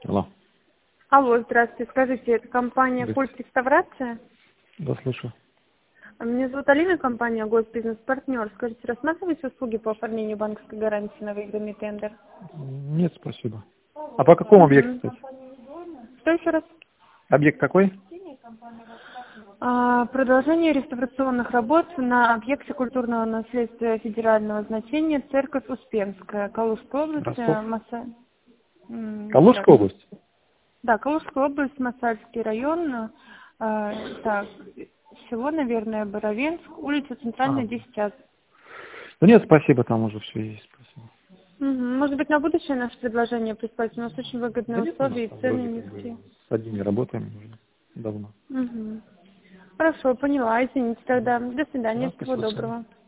Алло. Алло, здравствуйте. Скажите, это компания Да. «Пульс Реставрация»? Да, слышу. Меня зовут Алина, компания «Госбизнес-партнер». Скажите, рассматриваете услуги по оформлению банковской гарантии на выигранный тендер? Нет, спасибо. А по какому объекту, Мгм. кстати? Что еще раз? Объект какой? Продолжение реставрационных работ на объекте культурного наследия федерального значения «Церковь Успенская», Калужская область, Ростов. Сейчас. Калужская область? Да, Калужская область, Масальский район, так, село, наверное, Боровенск, улица Центральная, Ага. 10А. Да нет, спасибо, там уже все есть, спасибо. Может быть, на будущее наше предложение прислать? У нас очень Да выгодные нет, у нас условия и там цены вроде как низкие. бы с одними работаем уже давно. Хорошо, поняла. Извините тогда. До свидания, Да, всего спасибо, до свидания. доброго.